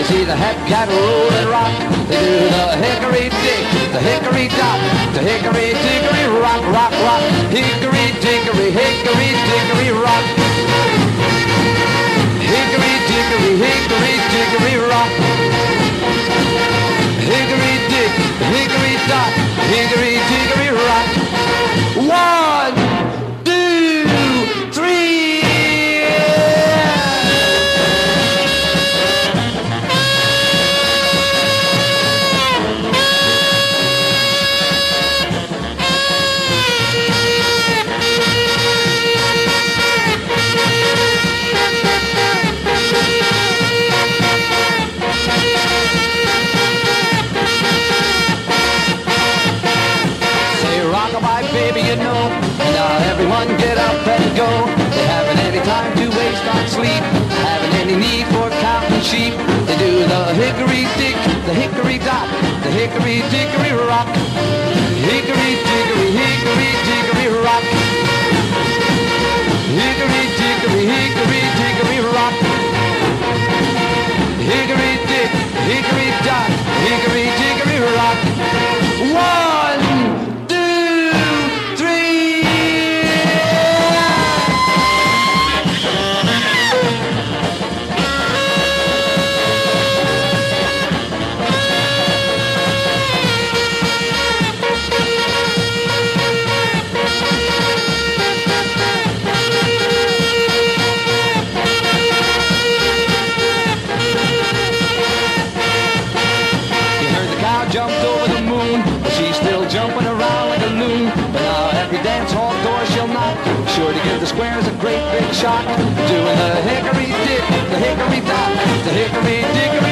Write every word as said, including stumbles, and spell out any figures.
see the head cat roll and rock. They do the hickory dick, the hickory dock, the hickory dickory rock, rock, rock. Hickory dickory, hickory dickory rock. Hickory dickory, hickory dickory rock. Hickory dick, hickory dock, hickory dickory rock. One, two, three. Baby, you know, now everyone get up and go. They haven't any time to waste on sleep, haven't any need for counting sheep. They do the hickory dick, the hickory dock, the hickory dickory rock. Hickory dickory, hickory dickory rock. Hickory dickory, hickory dickory rock. Hickory dick, hickory dock, hickory dickory rock. One, jumped over the moon, but she's still jumping around like a loon. But now every dance hall door she'll knock, sure to give the squares a great big shock. Doing the hickory dick, the hickory dock, the hickory dickory